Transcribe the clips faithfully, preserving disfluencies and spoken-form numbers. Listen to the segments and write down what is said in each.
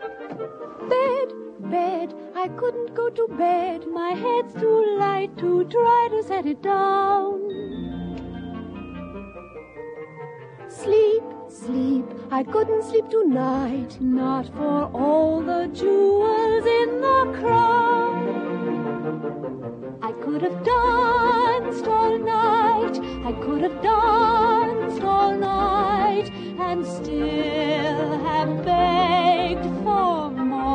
Bed, bed, I couldn't go to bed. My head's too light to try to set it down. Sleep, sleep, I couldn't sleep tonight. Not for all the jewels in the crown. I could have danced all night. I could have danced all night and still have begged for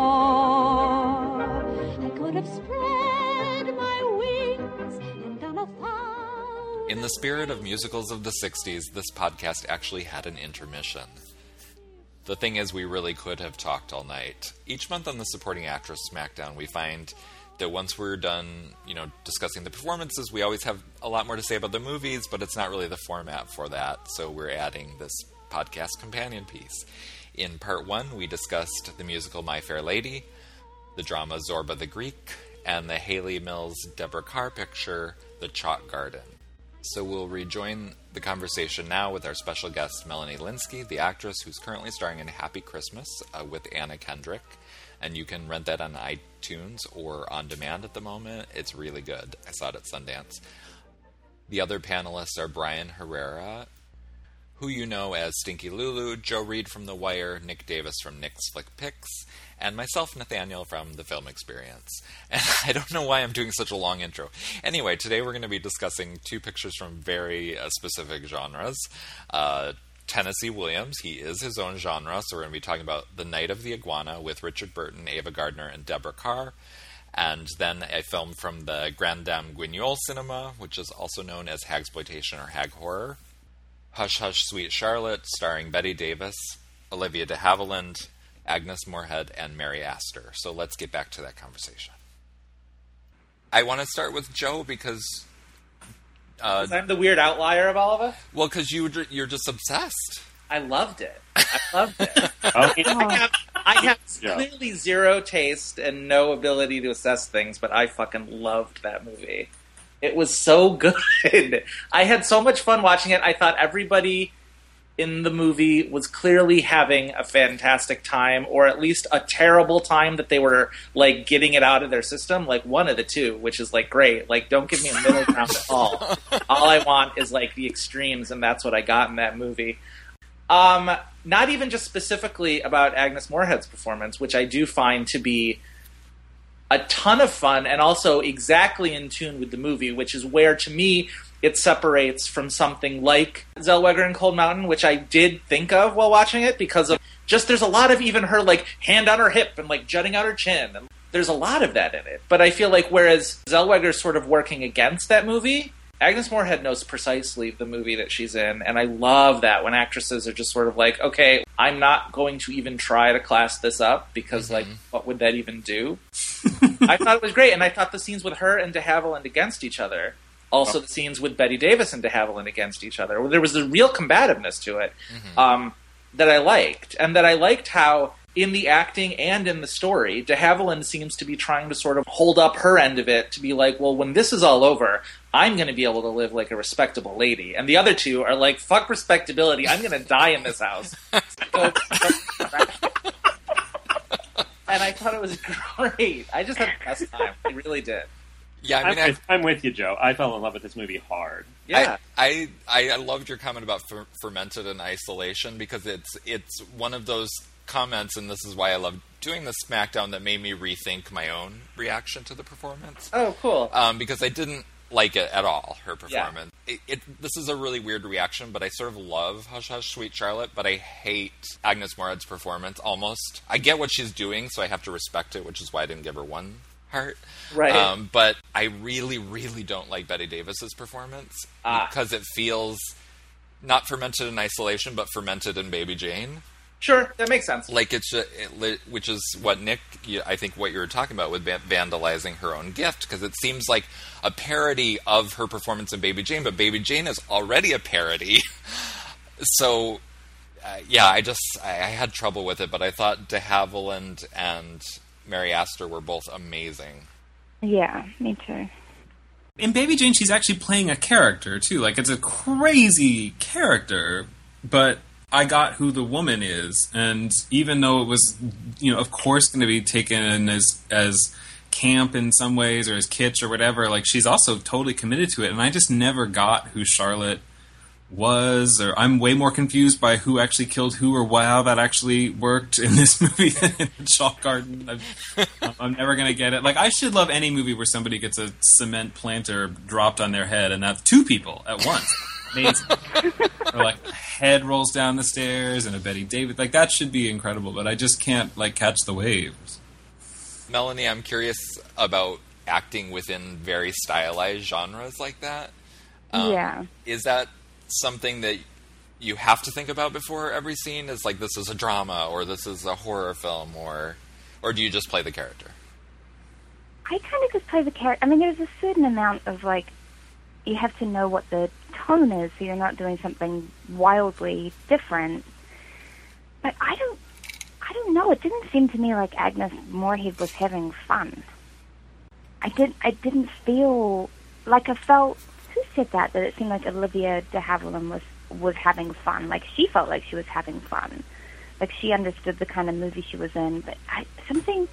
more. I could have spread my wings and done a thousand. In the spirit of musicals of the sixties, this podcast actually had an intermission. The thing is, we really could have talked all night. Each month on the Supporting Actress Smackdown, we find that once we're done, you know, discussing the performances, we always have a lot more to say about the movies, but it's not really the format for that, so we're adding this podcast companion piece. In part one, we discussed the musical My Fair Lady, the drama Zorba the Greek, and the Hayley Mills Deborah Kerr picture, The Chalk Garden. So we'll rejoin the conversation now with our special guest, Melanie Lynskey, the actress who's currently starring in Happy Christmas uh, with Anna Kendrick. And you can rent that on iTunes or on demand at the moment. It's really good. I saw it at Sundance. The other panelists are Brian Herrera, who you know as Stinky Lulu, Joe Reed from The Wire, Nick Davis from Nick's Flick Picks, and myself, Nathaniel, from The Film Experience. And I don't know why I'm doing such a long intro. Anyway, today we're going to be discussing two pictures from very uh, specific genres. Uh, Tennessee Williams, he is his own genre, so we're going to be talking about The Night of the Iguana with Richard Burton, Ava Gardner, and Deborah Kerr. And then a film from the Grand Dame Guignol cinema, which is also known as Hagsploitation or Hag Horror. Hush Hush Sweet Charlotte, starring Bette Davis, Olivia de Havilland, Agnes Moorehead, and Mary Astor. So let's get back to that conversation. I want to start with Joe because... Uh, I'm the weird outlier of all of us? Well, because you, you're just obsessed. I loved it. I loved it. Okay. I have, I have yeah. clearly zero taste and no ability to assess things, but I fucking loved that movie. It was so good. I had so much fun watching it. I thought everybody in the movie was clearly having a fantastic time, or at least a terrible time that they were, like, getting it out of their system. Like, one of the two, which is, like, great. Like, don't give me a middle ground at all. All I want is, like, the extremes, and that's what I got in that movie. Um, not even just specifically about Agnes Moorehead's performance, which I do find to be a ton of fun, and also exactly in tune with the movie, which is where, to me, it separates from something like Zellweger and Cold Mountain, which I did think of while watching it, because of just there's a lot of even her, like, hand on her hip and, like, jutting out her chin. And there's a lot of that in it. But I feel like whereas Zellweger's sort of working against that movie, Agnes Moorehead knows precisely the movie that she's in. And I love that when actresses are just sort of like, okay, I'm not going to even try to class this up because, mm-hmm. like, what would that even do? I thought it was great. And I thought the scenes with her and de Havilland against each other, also, the scenes with Bette Davis and de Havilland against each other, there was a real combativeness to it mm-hmm. um, that I liked. And that I liked how, in the acting and in the story, de Havilland seems to be trying to sort of hold up her end of it to be like, well, when this is all over, I'm going to be able to live like a respectable lady. And the other two are like, fuck respectability, I'm going to die in this house. And I thought it was great. I just had the best time. I really did. Yeah, I mean, I'm with, I'm with you, Joe. I fell in love with this movie hard. Yeah, I I, I loved your comment about fer- fermented in isolation, because it's it's one of those comments, and this is why I love doing the Smackdown, that made me rethink my own reaction to the performance. Oh, cool. Um, because I didn't like it at all, her performance. Yeah. It, it, this is a really weird reaction, but I sort of love Hush Hush Sweet Charlotte, but I hate Agnes Moorehead's performance, almost. I get what she's doing, so I have to respect it, which is why I didn't give her one heart. Right. Um, but I really, really don't like Bette Davis's performance ah. because it feels not fermented in isolation, but fermented in Baby Jane. Sure, that makes sense. Like it's, a, it, which is what Nick, I think, what you were talking about with vandalizing her own gift, because it seems like a parody of her performance in Baby Jane, but Baby Jane is already a parody. So, uh, yeah, I just I, I had trouble with it, but I thought de Havilland and Mary Astor were both amazing. Yeah, me too. In Baby Jane, she's actually playing a character, too. Like, it's a crazy character, but I got who the woman is, and even though it was, you know, of course going to be taken as as camp in some ways or as kitsch or whatever, like she's also totally committed to it, and I just never got who Charlotte was, or I'm way more confused by who actually killed who or how that actually worked in this movie than in Chalk Garden. I'm, I'm never going to get it. Like, I should love any movie where somebody gets a cement planter dropped on their head, and that's two people at once. Amazing. Or like a head rolls down the stairs and a Betty Davis. Like, that should be incredible, but I just can't like catch the waves. Melanie, I'm curious about acting within very stylized genres like that. Um, yeah. Is that something that you have to think about before every scene? Is like, this is a drama, or this is a horror film, or or do you just play the character? I kind of just play the character. I mean, there's a certain amount of, like, you have to know what the tone is so you're not doing something wildly different. But I don't, I don't know. It didn't seem to me like Agnes Moorehead was having fun. I did. I didn't feel like I felt. Who said that? That it seemed like Olivia de Havilland was was having fun. Like, she felt like she was having fun. Like, she understood the kind of movie she was in. But I, something.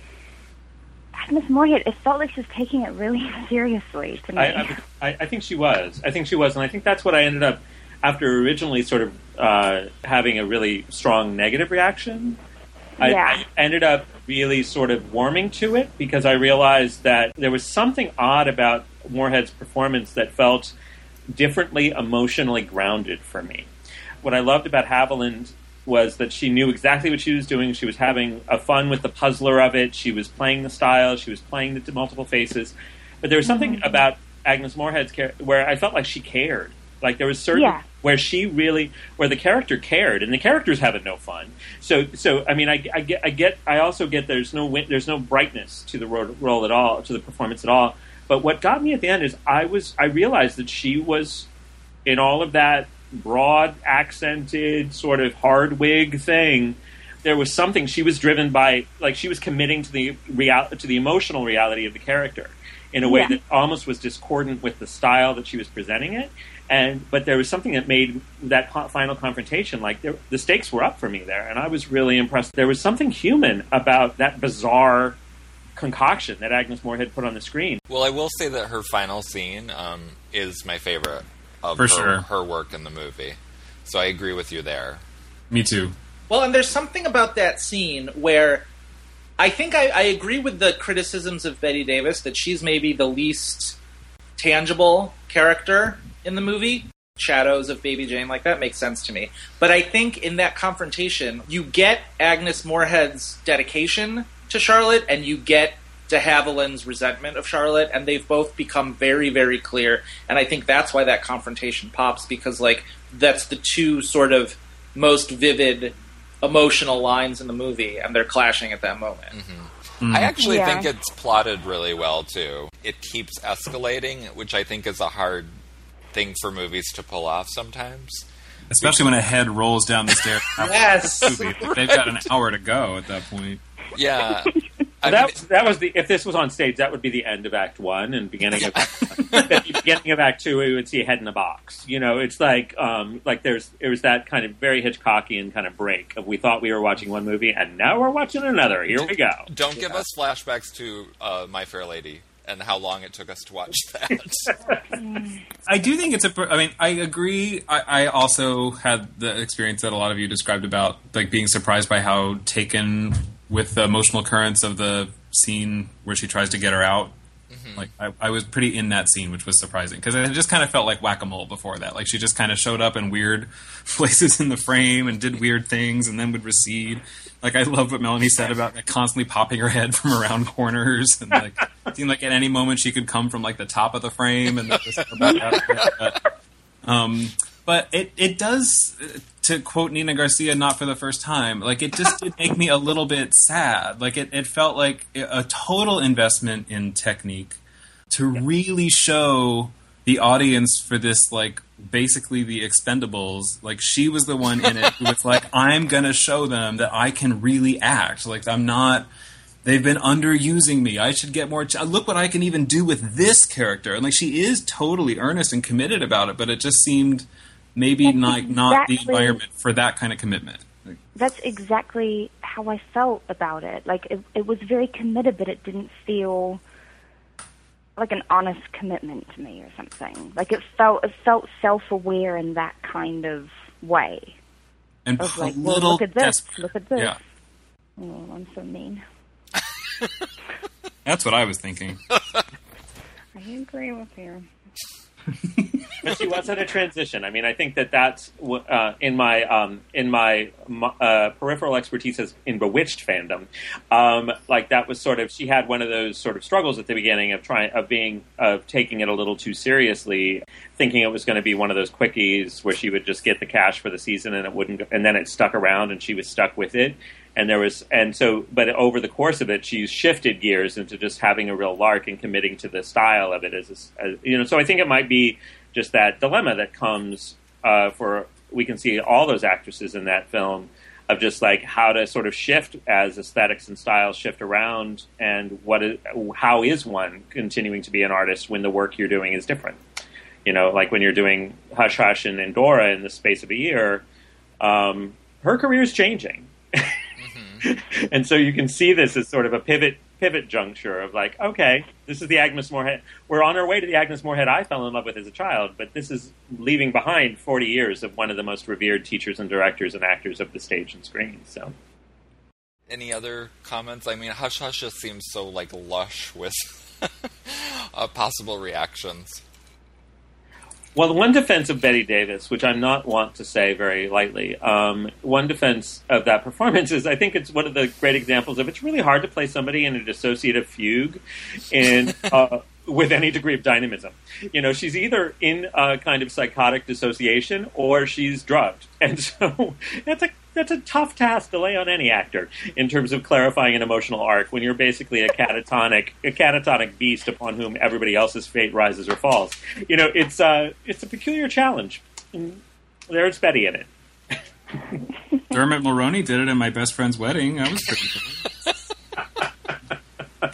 Agnes Moorehead, it felt like she was taking it really seriously to me. I, I, I think she was. I think she was, and I think that's what I ended up, after originally sort of uh, having a really strong negative reaction, I, Yeah. I ended up really sort of warming to it, because I realized that there was something odd about Moorehead's performance that felt differently emotionally grounded for me. What I loved about Haviland was that she knew exactly what she was doing. She was having a fun with the puzzler of it. She was playing the style. She was playing the multiple faces. But there was something mm-hmm. about Agnes Moorehead's character where I felt like she cared. Like, there was certain yeah. where she really, where the character cared, and the character's having no fun. So, so I mean, I, I get, I get, I also get there's no win, there's no brightness to the role, role at all, to the performance at all. But what got me at the end is I was, I realized that she was in all of that broad, accented, sort of hard wig thing. There was something she was driven by, like she was committing to the real, to the emotional reality of the character in a way yeah. that almost was discordant with the style that she was presenting it. And but there was something that made that co- final confrontation, like there, the stakes were up for me there, and I was really impressed. There was something human about that bizarre concoction that Agnes Moorehead put on the screen. Well, I will say that her final scene um, is my favorite of For her, sure. her work in the movie. So I agree with you there. Me too. Well, and there's something about that scene where I think I, I agree with the criticisms of Betty Davis that she's maybe the least tangible character in the movie. Shadows of Baby Jane, like, that makes sense to me. But I think in that confrontation, you get Agnes Moorehead's dedication to Charlotte, and you get de Havilland's resentment of Charlotte, and they've both become very, very clear. And I think that's why that confrontation pops, because, like, that's the two sort of most vivid emotional lines in the movie, and they're clashing at that moment. Mm-hmm. Mm. I actually Yeah. think it's plotted really well, too. It keeps escalating, which I think is a hard thing for movies to pull off sometimes. Especially when a head rolls down the stairs. Yes! The movie. They've got an hour to go at that point. Yeah. I that, mean, that was the. If this was on stage, that would be the end of Act One and beginning of Act At the beginning of Act Two. We would see a head in a box. You know, it's like um, like there's it was that kind of very Hitchcockian kind of break of we thought we were watching one movie and now we're watching another. Here we go. Don't give us flashbacks to uh, My Fair Lady and how long it took us to watch that. I do think it's a. I mean, I agree. I, I also had the experience that a lot of you described about like being surprised by how taken with the emotional currents of the scene where she tries to get her out. Mm-hmm. Like I, I was pretty in that scene, which was surprising because it just kind of felt like whack-a-mole before that. Like she just kind of showed up in weird places in the frame and did weird things and then would recede. Like I love what Melanie said about like, constantly popping her head from around corners and like it seemed like at any moment she could come from like the top of the frame and just come back out of it. But, um, but it it does, to quote Nina Garcia, not for the first time. Like it just did make me a little bit sad. Like it, it felt like a total investment in technique to really show the audience for this, like, basically the Expendables. Like, she was the one in it who was like, I'm going to show them that I can really act. Like, I'm not... They've been underusing me. I should get more... Ch- Look what I can even do with this character. And, like, she is totally earnest and committed about it, but it just seemed maybe That's not, not the exactly- environment for that kind of commitment. That's exactly how I felt about it. Like, it, it was very committed, but it didn't feel like an honest commitment to me or something. Like, it felt it felt self-aware in that kind of way. And Of a like, well, little look at this, desperate. look at this. Yeah. Oh, I'm so mean. That's what I was thinking. I agree with you. But she was at a transition. I mean, I think that that's uh, in my um, in my uh, peripheral expertise as in Bewitched fandom. Um, like that was sort of she had one of those sort of struggles at the beginning of trying of being of taking it a little too seriously, thinking it was going to be one of those quickies where she would just get the cash for the season and it wouldn't, and then it stuck around and she was stuck with it. And there was, and so, but over the course of it, she's shifted gears into just having a real lark and committing to the style of it as, as you know. So I think it might be just that dilemma that comes uh, for, we can see all those actresses in that film of just like how to sort of shift as aesthetics and styles shift around, and what is, how is one continuing to be an artist when the work you're doing is different? You know, like when you're doing Hush Hush and Endora in the space of a year, um, her career is changing. And so you can see this as sort of a pivot pivot juncture of like, okay, this is the Agnes Moorehead. We're on our way to the Agnes Moorehead I fell in love with as a child, but this is leaving behind forty years of one of the most revered teachers and directors and actors of the stage and screen. So, any other comments? I mean, Hush Hush just seems so like lush with uh, possible reactions. Well, the one defense of Bette Davis, which I'm not want to say very lightly, um, one defense of that performance is I think it's one of the great examples of it's really hard to play somebody in a dissociative fugue in uh, with any degree of dynamism. You know, she's either in a kind of psychotic dissociation or she's drugged. And so that's a that's a tough task to lay on any actor in terms of clarifying an emotional arc when you're basically a catatonic a catatonic beast upon whom everybody else's fate rises or falls. You know, it's uh, it's a peculiar challenge. And there's Betty in it. Dermot Mulroney did it in My Best Friend's Wedding. That was pretty good.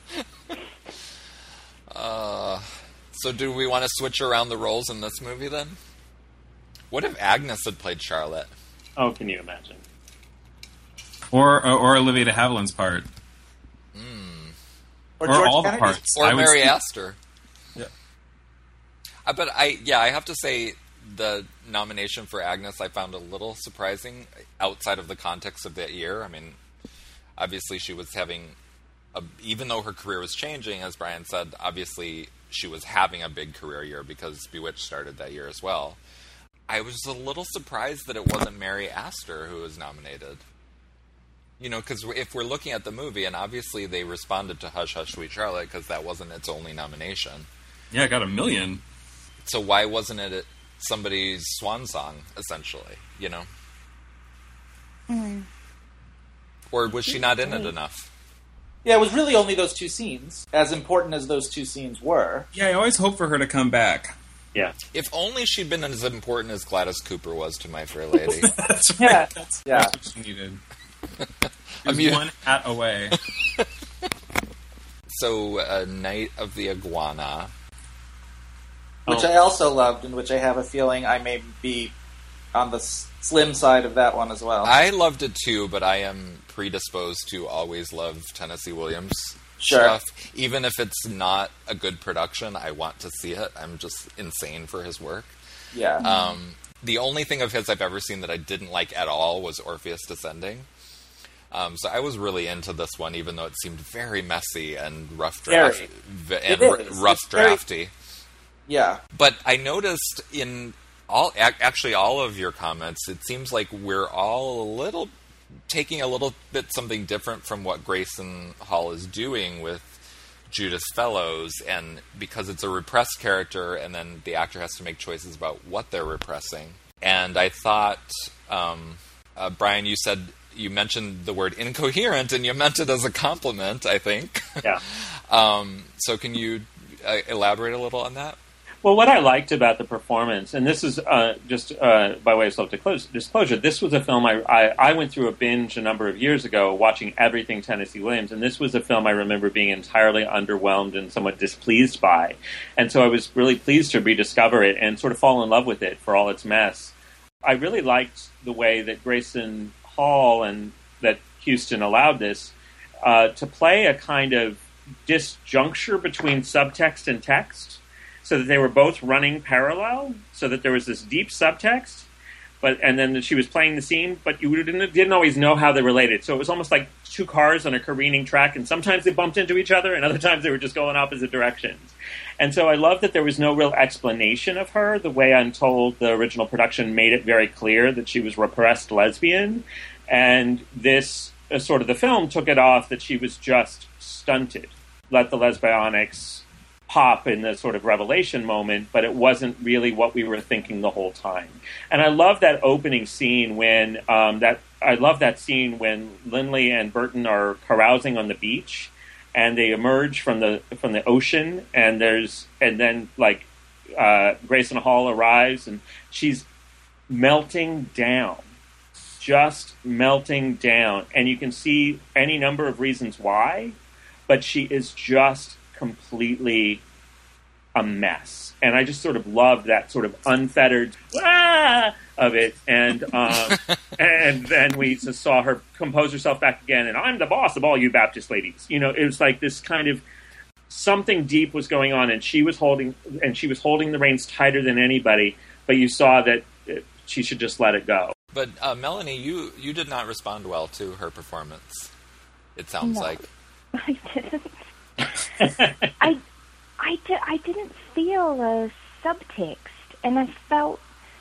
uh, so do we want to switch around the roles in this movie then? What if Agnes had played Charlotte? Oh, can you imagine? Or or, or Olivia de Havilland's part. Mm. Or, or George all Kennedy's the parts. Or I would Mary say- Astor. Yeah. Uh, but I, yeah, I have to say the nomination for Agnes I found a little surprising outside of the context of that year. I mean, obviously she was having, a, even though her career was changing, as Brian said, obviously she was having a big career year because Bewitched started that year as well. I was a little surprised that it wasn't Mary Astor who was nominated. You know, because if we're looking at the movie, and obviously they responded to Hush Hush Sweet Charlotte because that wasn't its only nomination. Yeah, it got a million. So why wasn't it somebody's swan song, essentially, you know? Mm. Or was she not in it enough? Yeah, it was really only those two scenes, as important as those two scenes were. Yeah, I always hope for her to come back. Yeah. If only she'd been as important as Gladys Cooper was to My Fair Lady. That's Yeah, right. That's, yeah. that's what she needed. She was mean- one hat away. So, uh, Night of the Iguana. Which Oh. I also loved, and which I have a feeling I may be on the s- slim side of that one as well. I loved it too, but I am predisposed to always love Tennessee Williams Sure. stuff. Even if it's not a good production, I want to see it. I'm just insane for his work. yeah. Um, the only thing of his I've ever seen that I didn't like at all was Orpheus Descending. Um, so I was really into this one, even though it seemed very messy and rough draft Very. v- and It r- is. rough It's very- drafty. yeah. But I noticed in all, ac- actually all of your comments, it seems like we're all a little taking a little bit something different from what Grayson Hall is doing with Judas Fellows, and because it's a repressed character, and then the actor has to make choices about what they're repressing. And I thought, um, uh, Brian, you said you mentioned the word incoherent, and you meant it as a compliment, I think. Yeah. um, so can you uh, elaborate a little on that? Well, what I liked about the performance, and this is uh, just uh, by way of self-disclosure, this was a film I, I, I went through a binge a number of years ago watching everything Tennessee Williams, and this was a film I remember being entirely underwhelmed and somewhat displeased by. And so I was really pleased to rediscover it and sort of fall in love with it for all its mess. I really liked the way that Grayson Hall and that Huston allowed this uh, to play a kind of disjuncture between subtext and text, so that they were both running parallel, so that there was this deep subtext, but and then she was playing the scene, but you didn't, didn't always know how they related. So it was almost like two cars on a careening track, and sometimes they bumped into each other, and other times they were just going opposite directions. And so I love that there was no real explanation of her. The way I'm told the original production made it very clear that she was repressed lesbian, and this uh, sort of the film took it off that she was just stunted. Let the lesbionics pop in the sort of revelation moment, but it wasn't really what we were thinking the whole time. And I love that opening scene when um, that I love that scene when Lindley and Burton are carousing on the beach, and they emerge from the from the ocean, and there's and then like uh, Grayson Hall arrives, and she's melting down, just melting down, and you can see any number of reasons why, but she is just completely a mess. And I just sort of loved that sort of unfettered ah! of it. And um, and then we just saw her compose herself back again, and I'm the boss of all you Baptist ladies. You know, it was like this kind of something deep was going on, and she was holding and she was holding the reins tighter than anybody, but you saw that she should just let it go. But uh, Melanie, you, you did not respond well to her performance, it sounds no, like. I didn't. I, I, di- I didn't feel a subtext, and I felt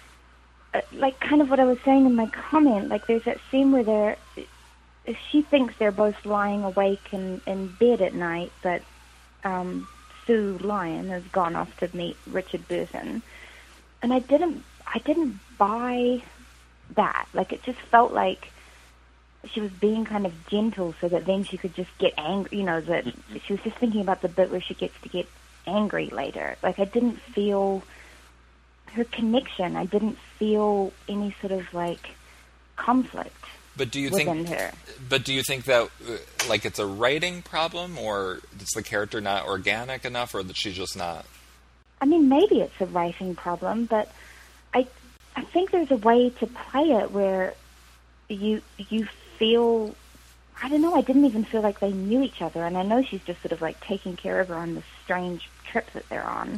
uh, like kind of what I was saying in my comment. Like there's that scene where they're, she thinks they're both lying awake in, in bed at night, but um, Sue Lyon has gone off to meet Richard Burton, and I didn't, I didn't buy that. Like it just felt like she was being kind of gentle so that then she could just get angry, you know, that she was just thinking about the bit where she gets to get angry later. Like, I didn't feel her connection. I didn't feel any sort of, like, conflict but do you within think, her. But do you think that, like, it's a writing problem, or is the character not organic enough, or that she's just not? I mean, maybe it's a writing problem, but I, I think there's a way to play it where you you feel, I don't know, I didn't even feel like they knew each other, and I know she's just sort of like taking care of her on this strange trip that they're on,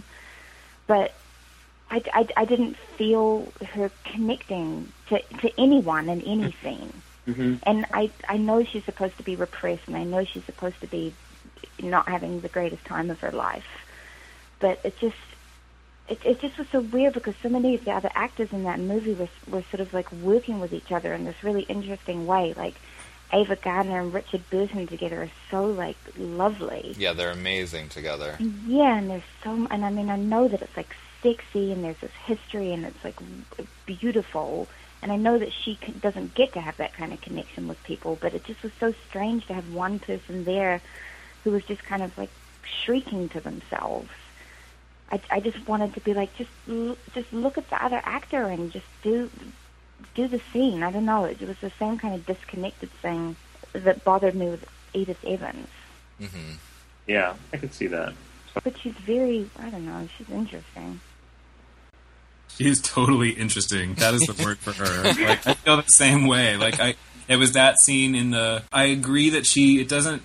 but I, I, I didn't feel her connecting to, to anyone in any scene. Mm-hmm. And I, I know she's supposed to be repressed, and I know she's supposed to be not having the greatest time of her life, but it just it, it just was so weird because so many of the other actors in that movie were, were sort of like working with each other in this really interesting way. Like Ava Gardner and Richard Burton together are so like lovely. Yeah, they're amazing together. Yeah, and there's so, and I mean, I know that it's like sexy and there's this history and it's like beautiful. And I know that she doesn't get to have that kind of connection with people, but it just was so strange to have one person there who was just kind of like shrieking to themselves. I, I just wanted to be like, just l- just look at the other actor and just do do the scene. I don't know. It, it was the same kind of disconnected thing that bothered me with Edith Evans. Mm-hmm. Yeah, I could see that. But she's very, I don't know, she's interesting. She's totally interesting. That is the word for her. Like, I feel the same way. Like, I, it was that scene in the. I agree that she. It doesn't.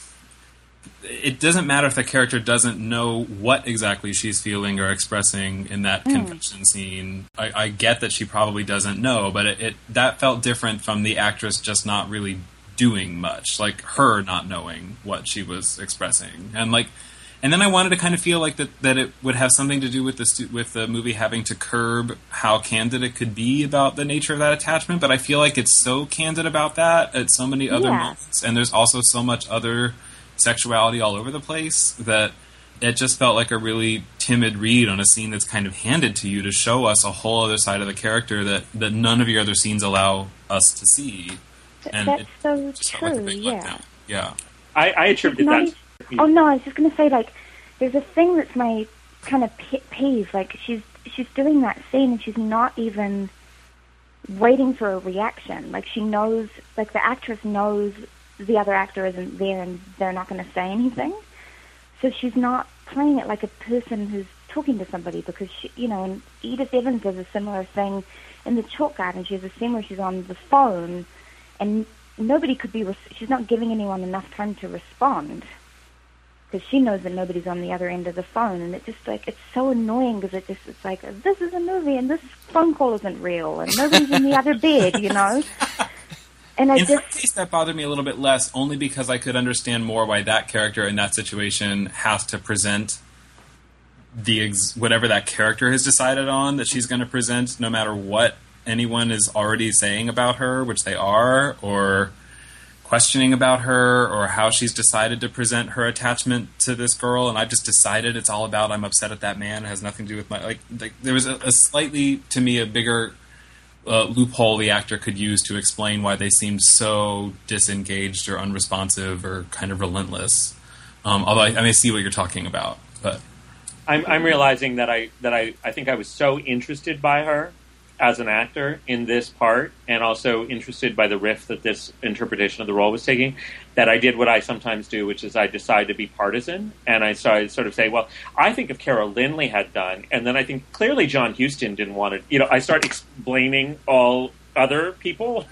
It doesn't matter if the character doesn't know what exactly she's feeling or expressing in that mm. confession scene. I, I get that she probably doesn't know, but it, it that felt different from the actress just not really doing much, like her not knowing what she was expressing, and like. And then I wanted to kind of feel like that, that it would have something to do with the stu- with the movie having to curb how candid it could be about the nature of that attachment. But I feel like it's so candid about that at so many other yeah. moments, and there's also so much other sexuality all over the place that it just felt like a really timid read on a scene that's kind of handed to you to show us a whole other side of the character that, that none of your other scenes allow us to see. And that's it so just true. felt like a big yeah. letdown. Yeah. I, I attributed that. Oh no, I was just going to say, like, there's a thing that's my kind of pet peeve. Like, she's she's doing that scene and she's not even waiting for a reaction. Like, she knows, like, the actress knows the other actor isn't there and they're not going to say anything. So she's not playing it like a person who's talking to somebody, because, she, you know, and Edith Evans does a similar thing in The Chalk Garden. She has a scene where she's on the phone and nobody could be, she's not giving anyone enough time to respond, because she knows that nobody's on the other end of the phone, and it's just like, it's so annoying, because it just, it's like, this is a movie and this phone call isn't real and nobody's in the other bed, you know? And I in just, her case, that bothered me a little bit less, only because I could understand more why that character in that situation has to present the ex- whatever that character has decided on that she's going to present, no matter what anyone is already saying about her, which they are, or questioning about her, or how she's decided to present her attachment to this girl. And I've just decided it's all about, I'm upset at that man. It has nothing to do with my, like, like there was a, a slightly, to me, a bigger uh, loophole the actor could use to explain why they seemed so disengaged or unresponsive or kind of relentless. Um, although I, I may see what you're talking about, but I'm, I'm realizing that I that I, I think I was so interested by her as an actor in this part, and also interested by the riff that this interpretation of the role was taking, that I did what I sometimes do, which is I decide to be partisan, and I started sort of say, well, I think if Carol Lynley had done, and then I think clearly John Huston didn't want to, you know, I start ex- blaming all other people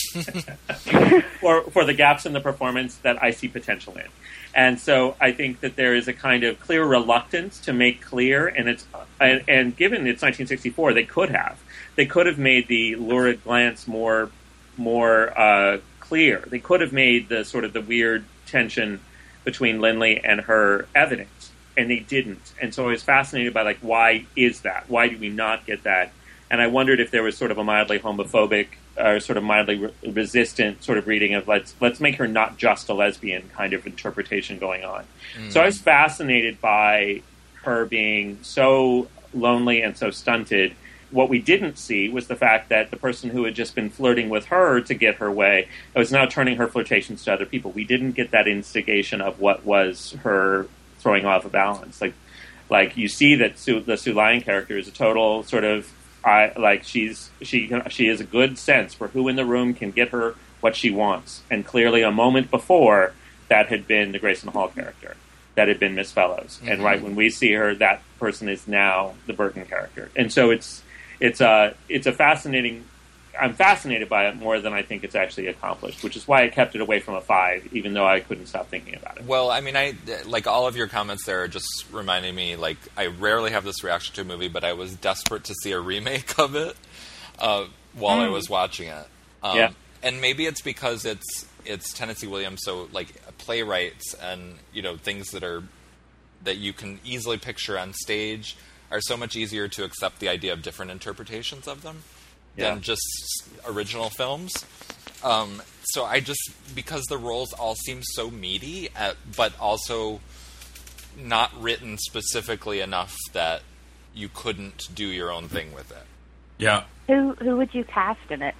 for for the gaps in the performance that I see potential in. And so I think that there is a kind of clear reluctance to make clear, and it's and, and given it's nineteen sixty-four, they could have. They could have made the lurid glance more more uh, clear. They could have made the sort of the weird tension between Lynley and her evidence, and they didn't. And so I was fascinated by, like, why is that? Why do we not get that? And I wondered if there was sort of a mildly homophobic or sort of mildly re- resistant sort of reading of let's let's make her not just a lesbian kind of interpretation going on. Mm. So I was fascinated by her being so lonely and so stunted. What we didn't see was the fact that the person who had just been flirting with her to get her way was now turning her flirtations to other people. We didn't get that instigation of what was her throwing off a balance. Like, like you see that Sue, the Sue Lyon character is a total sort of, I like she's she she has a good sense for who in the room can get her what she wants. And clearly, a moment before, that had been the Grayson Hall character. That had been Miss Fellows. Mm-hmm. And right when we see her, that person is now the Burton character. And so it's It's a it's a fascinating. I'm fascinated by it more than I think it's actually accomplished, which is why I kept it away from a five, even though I couldn't stop thinking about it. Well, I mean, I like all of your comments there are just reminding me, like, I rarely have this reaction to a movie, but I was desperate to see a remake of it uh, while mm. I was watching it. Um, yeah, and maybe it's because it's it's Tennessee Williams, so like playwrights and you know things that are that you can easily picture on stage are so much easier to accept the idea of different interpretations of them yeah. than just original films. Um, so I just, because the roles all seem so meaty, at, but also not written specifically enough that you couldn't do your own thing with it. Yeah. Who who would you cast in it?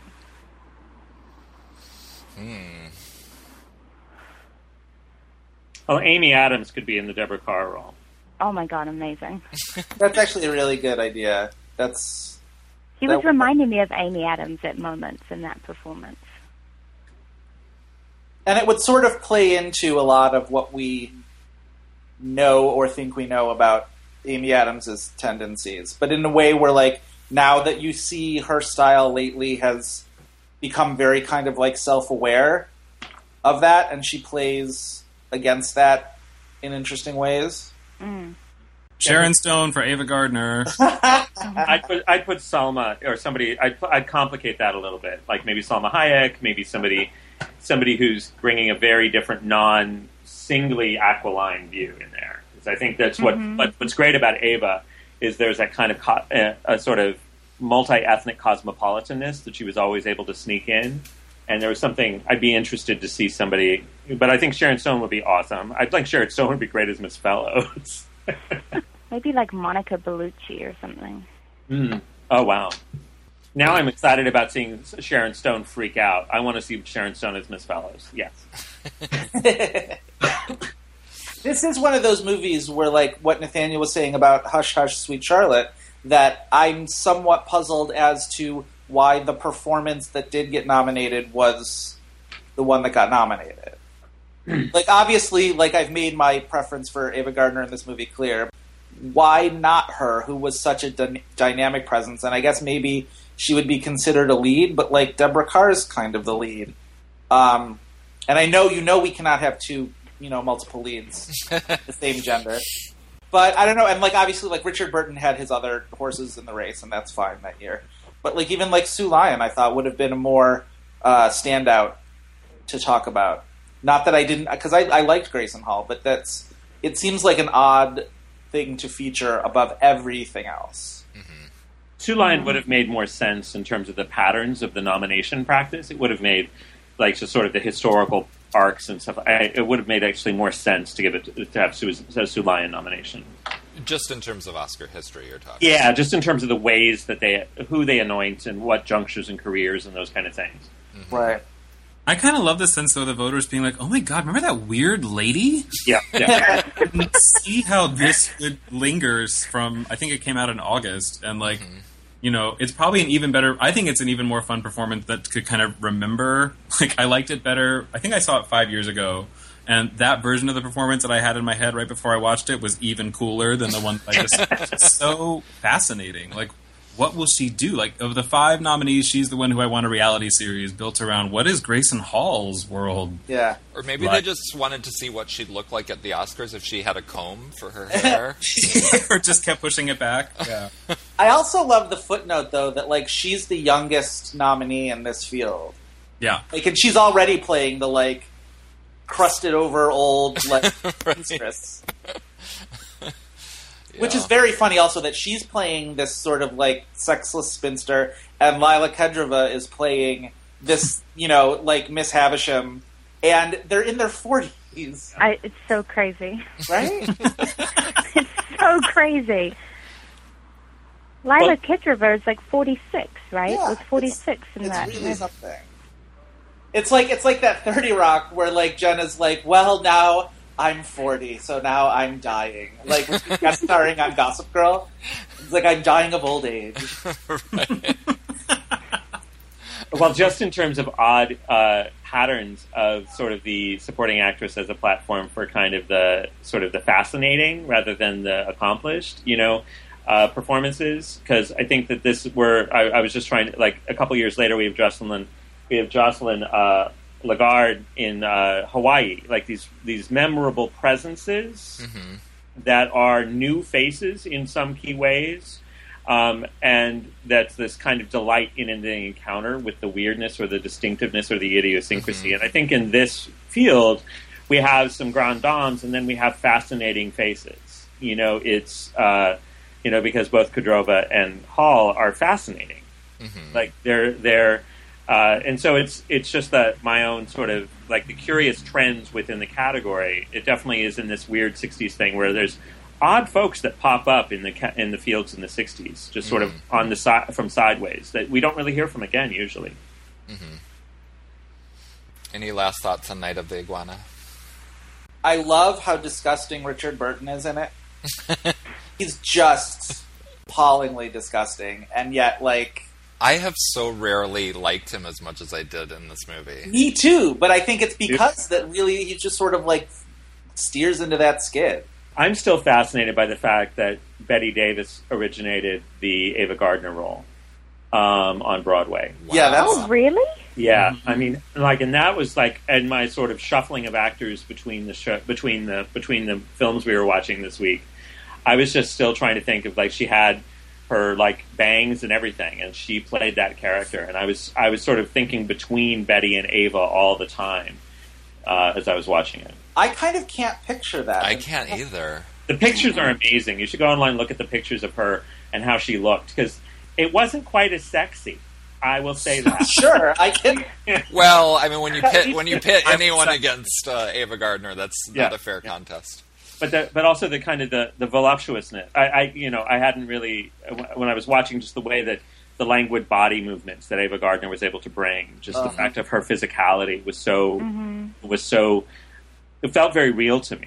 Hmm. Oh, Amy Adams could be in the Deborah Carr role. Oh my god, amazing. That's actually a really good idea. That's She that was reminding me of Amy Adams at moments in that performance. And it would sort of play into a lot of what we know or think we know about Amy Adams' tendencies. But in a way where, like, now that you see her style lately has become very kind of, like, self-aware of that, and she plays against that in interesting ways. Mm. Sharon Stone for Ava Gardner. I'd put I'd put Salma or somebody. I'd I'd complicate that a little bit. Like maybe Salma Hayek, maybe somebody somebody who's bringing a very different, non-singly aquiline view in there. Because I think that's what, mm-hmm. what what's great about Ava is there's that kind of co- uh, a sort of multi-ethnic cosmopolitanness that she was always able to sneak in. And there was something I'd be interested to see somebody, but I think Sharon Stone would be awesome. I'd think Sharon Stone would be great as Miss Fellows. Maybe like Monica Bellucci or something. Mm. Oh wow! Now I'm excited about seeing Sharon Stone freak out. I want to see Sharon Stone as Miss Fellows. Yes. This this is one of those movies where, like, what Nathaniel was saying about Hush Hush, Sweet Charlotte, that I'm somewhat puzzled as to why the performance that did get nominated was the one that got nominated. Like, obviously, like, I've made my preference for Ava Gardner in this movie clear. Why not her, who was such a d- dynamic presence? And I guess maybe she would be considered a lead, but, like, Deborah Carr's kind of the lead. Um, and I know, you know, we cannot have two, you know, multiple leads, the same gender. But, I don't know, and, like, obviously, like, Richard Burton had his other horses in the race, and that's fine that year. But, like, even, like, Sue Lyon, I thought, would have been a more uh, standout to talk about. Not that I didn't, because I, I liked Grayson Hall, but that's, it seems like an odd thing to feature above everything else. Mm-hmm. Sue Lyon would have made more sense in terms of the patterns of the nomination practice. It would have made, like, just sort of the historical arcs and stuff. I, it would have made actually more sense to give it to have Sue, a Sue Lyon nomination. Just in terms of Oscar history, you're talking. Yeah, just in terms of the ways that they, who they anoint and what junctures and careers and those kind of things. Mm-hmm. Right. I kind of love the sense, though, of the voters being like, oh my god, remember that weird lady? Yeah. yeah. See how this lingers from, I think it came out in August, and, like, mm-hmm. you know, it's probably an even better, I think it's an even more fun performance that could kind of remember. Like, I liked it better, I think I saw it five years ago, and that version of the performance that I had in my head right before I watched it was even cooler than the one that I just, it's so fascinating. Like, what will she do? Like, of the five nominees, she's the one who I want a reality series built around what is Grayson Hall's world. Yeah. Or maybe like, they just wanted to see what she'd look like at the Oscars if she had a comb for her hair. Or just kept pushing it back. Yeah. I also love the footnote, though, that, like, she's the youngest nominee in this field. Yeah. Like, and she's already playing the, like, crusted over old, like, mistress. Yeah. Which is very funny also that she's playing this sort of, like, sexless spinster, and Lila Kedrova is playing this, you know, like, Miss Havisham, and they're in their forties. I, it's so crazy. Right? It's so crazy. Lila well, Kedrova is, like, forty-six, right? Yeah, it was forty-six it's, in it's that. It's really something. It's like, it's like that thirty Rock where, like, Jenna's like, well, now I'm forty, so now I'm dying. Like, guest starring on Gossip Girl. It's like, I'm dying of old age. Right. Well, just in terms of odd uh, patterns of sort of the supporting actress as a platform for kind of the sort of the fascinating rather than the accomplished, you know, uh, performances. Because I think that this, were I, I was just trying to, like, a couple years later, we have Jocelyn, we have Jocelyn uh, Lagarde in uh, Hawaii, like these these memorable presences mm-hmm. that are new faces in some key ways. Um, and that's this kind of delight in the encounter with the weirdness or the distinctiveness or the idiosyncrasy. Mm-hmm. And I think in this field, we have some grand dames, and then we have fascinating faces. You know, it's, uh, you know, because both Kedrova and Hall are fascinating. Mm-hmm. Like, they're, they're, uh, and so it's, it's just that my own sort of, like, the curious trends within the category, it definitely is in this weird sixties thing where there's odd folks that pop up in the in the fields in the sixties, just sort mm-hmm. of on the side from sideways that we don't really hear from again usually. Mm-hmm. Any last thoughts on Night of the Iguana? I love how disgusting Richard Burton is in it. He's just appallingly disgusting, and yet, like, I have so rarely liked him as much as I did in this movie. Me too, but I think it's because that really he just sort of, like, steers into that skid. I'm still fascinated by the fact that Bette Davis originated the Ava Gardner role um, on Broadway. Wow. Yeah, that's oh, really? Yeah, mm-hmm. I mean, like, and that was like, and my sort of shuffling of actors between the show, between the between the films we were watching this week. I was just still trying to think of, like, she had her, like, bangs and everything, and she played that character, and I was I was sort of thinking between Betty and Ava all the time uh, as I was watching it. I kind of can't picture that. I can't either. The pictures are amazing. You should go online and look at the pictures of her and how she looked, because it wasn't quite as sexy. I will say that. Sure, I can. Well, I mean, when you pit when you pit anyone against uh, Ava Gardner, that's yeah, not a fair yeah. contest. But the, but also the kind of the, the voluptuousness. I, I you know I hadn't really when I was watching just the way that the languid body movements that Ava Gardner was able to bring, just uh-huh. the fact of her physicality was so mm-hmm. was so. It felt very real to me.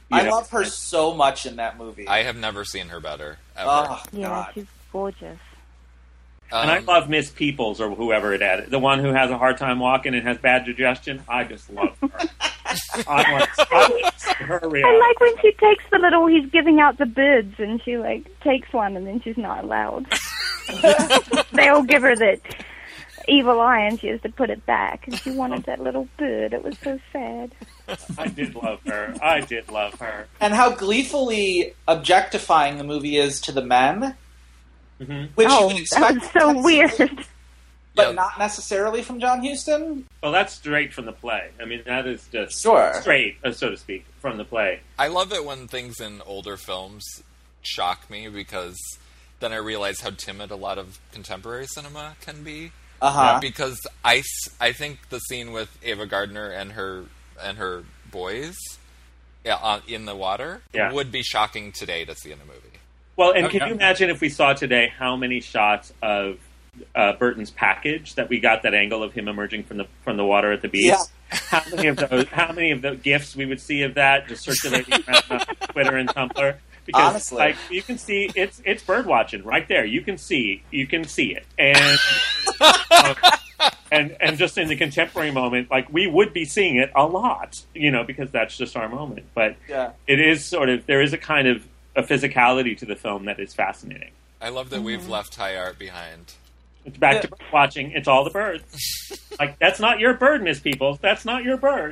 I know. love her so much in that movie. I have never seen her better, ever. Oh, Yeah, God. she's gorgeous. Um, And I love Miss Peoples or whoever it is, the one who has a hard time walking and has bad digestion. I just love her. I want, I want to see her I react. like when she takes the little, he's giving out the birds, and she, like, takes one, and then she's not allowed. They all give her that evil eye, and she has to put it back, and she wanted that little bird. It was so sad. I did love her. I did love her. And how gleefully objectifying the movie is to the men. Mm-hmm. Which Oh, you would that expect was so weird. but Yeah. not necessarily from John Huston. Well, that's straight from the play. I mean, that is just Sure. straight, uh, so to speak, from the play. I love it when things in older films shock me because then I realize how timid a lot of contemporary cinema can be. Uh huh. Because I, s- I think the scene with Ava Gardner and her and her boys yeah, on, in the water Yeah. would be shocking today to see in a movie. Well, and Oh, can yeah. you imagine if we saw today how many shots of uh, Burton's package that we got that angle of him emerging from the from the water at the beach? Yeah. How many of those? How many of the gifs we would see of that just circulating around on Twitter and Tumblr? Because Honestly. like you can see, it's it's bird watching right there. You can see, you can see it, and um, and and just in the contemporary moment, like we would be seeing it a lot, you know, because that's just our moment. But Yeah. it is sort of there is a kind of a physicality to the film that is fascinating. I love that we've left high art behind. It's back Yeah. to bird watching. It's all the birds. Like that's not your bird, Miss Peoples. That's not your bird.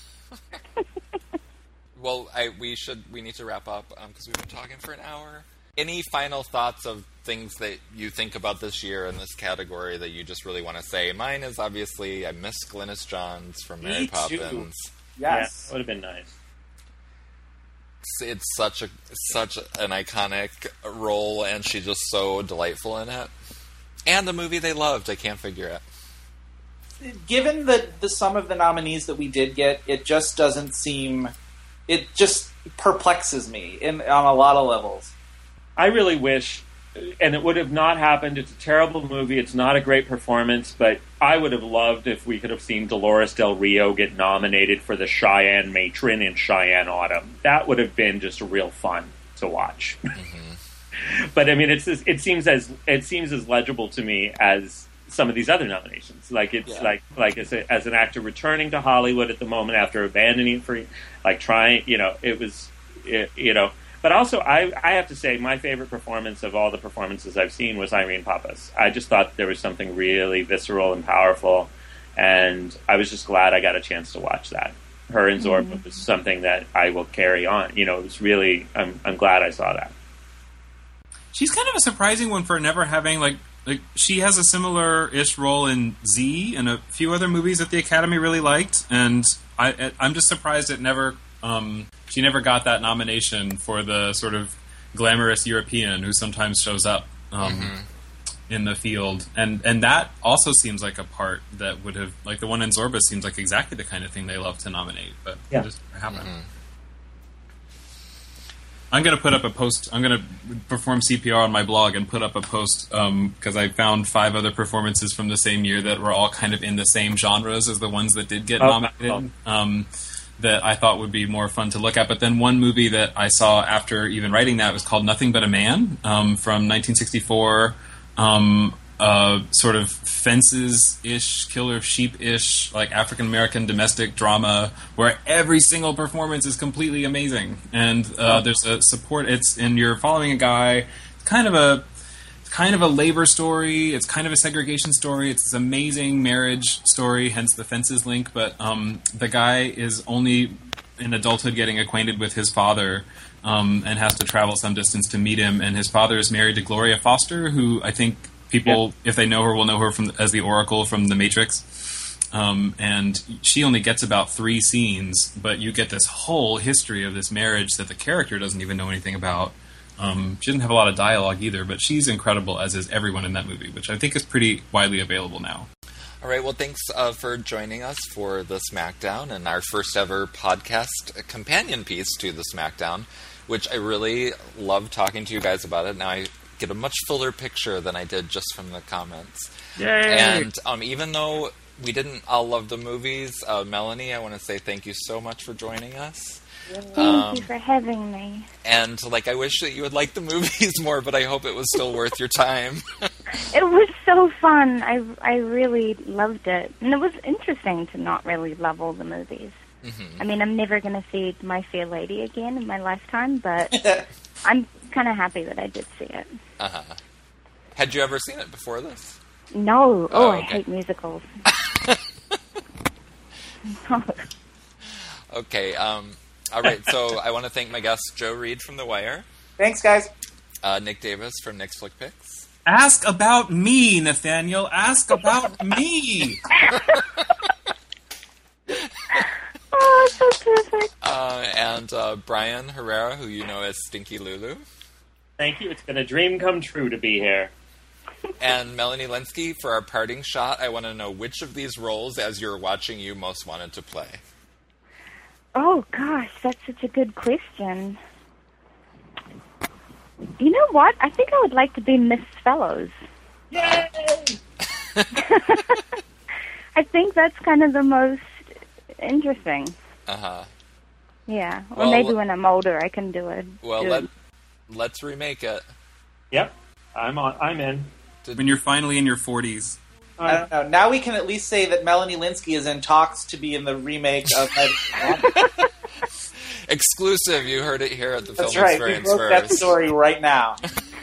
Well, I, we should we need to wrap up because we've been talking for an hour. Any final thoughts of things that you think about this year in this category that you just really want to say? Mine is obviously I miss Glynis Johns from Mary Me too. Poppins. Yeah, Yes. would have been nice. It's, it's such a such an iconic role, and she's just so delightful in it. And the movie they loved, I can't figure it. Given the the sum of the nominees that we did get, it just doesn't seem. It just perplexes me in on a lot of levels. I really wish, and it would have not happened. It's a terrible movie. It's not a great performance, but I would have loved if we could have seen Dolores Del Rio get nominated for the Cheyenne Matron in Cheyenne Autumn. That would have been just real fun to watch. Mm-hmm. But I mean, it's it seems as it seems as legible to me as some of these other nominations. Like it's Yeah. like like as, a, as an actor returning to Hollywood at the moment after abandoning it for like trying, you know, it was, it, you know. But also, I I have to say, my favorite performance of all the performances I've seen was Irene Papas. I just thought there was something really visceral and powerful, and I was just glad I got a chance to watch that. Her and Zorba mm-hmm. was something that I will carry on. You know, it was really, I'm I'm glad I saw that. She's kind of a surprising one for never having, like, like she has a similar-ish role in Z and a few other movies that the Academy really liked, and I, I'm just surprised it never, um, she never got that nomination for the sort of glamorous European who sometimes shows up um, mm-hmm. in the field, and and that also seems like a part that would have, like the one in Zorba seems like exactly the kind of thing they love to nominate, but yeah. it just never happened. Mm-hmm. I'm going to put up a post. I'm going to perform C P R on my blog and put up a post because um, I found five other performances from the same year that were all kind of in the same genres as the ones that did get oh, nominated oh. um, that I thought would be more fun to look at. But then one movie that I saw after even writing that was called Nothing But a Man um, from nineteen sixty-four. Um, uh, sort of Fences-ish, Killer Sheep-ish, like African-American domestic drama where every single performance is completely amazing. And uh, there's a support, it's, and you're following a guy, kind of a kind of a labor story, it's kind of a segregation story, it's this amazing marriage story, hence the Fences link, but um, the guy is only in adulthood getting acquainted with his father um, and has to travel some distance to meet him, and his father is married to Gloria Foster, who I think people, yeah. if they know her, will know her from as the Oracle from The Matrix. Um, and she only gets about three scenes, but you get this whole history of this marriage that the character doesn't even know anything about. Um, she doesn't have a lot of dialogue either, but she's incredible, as is everyone in that movie, which I think is pretty widely available now. All right, well, thanks uh, for joining us for the Smackdown and our first ever podcast companion piece to the Smackdown, which I really love talking to you guys about it. Now I get a much fuller picture than I did just from the comments. Yay! And um, even though we didn't all love the movies. Uh, Melanie, I want to say thank you so much for joining us. Thank Um, you for having me. And, like, I wish that you would like the movies more, but I hope it was still worth your time. It was so fun. I, I really loved it. And it was interesting to not really love all the movies. Mm-hmm. I mean, I'm never going to see My Fair Lady again in my lifetime, but I'm kind of happy that I did see it. Uh-huh. Had you ever seen it before this? No. Oh, Oh, I okay. hate musicals. Okay, um, all right, so I want to thank my guest, Joe Reed from The Wire, Thanks, guys. uh, Nick Davis from Nick's Flick Picks, Ask about me, Nathaniel. Ask about me. Oh, so perfect. uh, and uh, Brian Herrera, who you know as Stinky Lulu, Thank you. It's been a dream come true to be here. and Melanie Linsky. For our parting shot, I want to know which of these roles, as you're watching, you most wanted to play. Oh, gosh, that's such a good question. You know what? I think I would like to be Miss Fellows. Yay! I think that's kind of the most interesting. Uh-huh. Yeah. Or Well, maybe when I'm older, I can do it. Well, do let, it. let's remake it. Yep. I'm on. I'm in. When you're finally in your forties. I don't know. Now we can at least say that Melanie Linsky is in talks to be in the remake of Exclusive, you heard it here at the That's Film right. We Experience broke that first. story right now.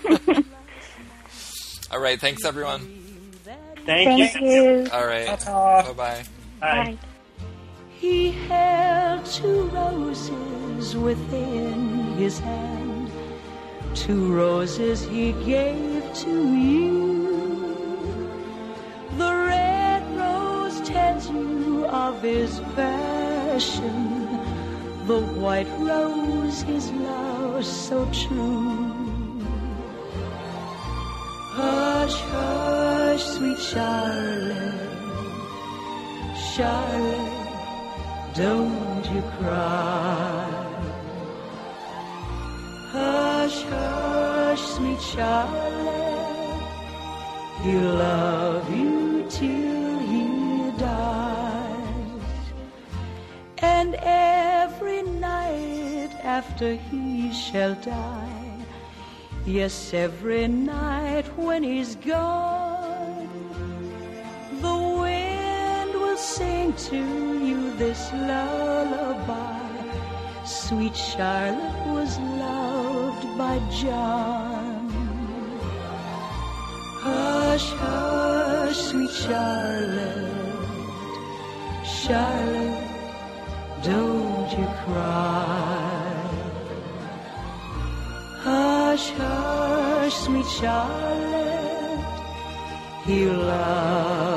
All right, thanks, everyone. Thank, Thank you. All right, Ta-ta. bye-bye. Bye. Bye. He held two roses within his hand, two roses he gave to you. The red rose tells you of his passion, the white rose his love so true. Hush, hush, sweet Charlotte, Charlotte, don't you cry. Hush, hush, sweet Charlotte, he'll love you till he dies. And every night after he shall die, yes, every night when he's gone, the wind will sing to you this lullaby. Sweet Charlotte was loved by John. Hush, hush, sweet Charlotte, Charlotte, don't you cry. Hush, hush, sweet Charlotte, he'll love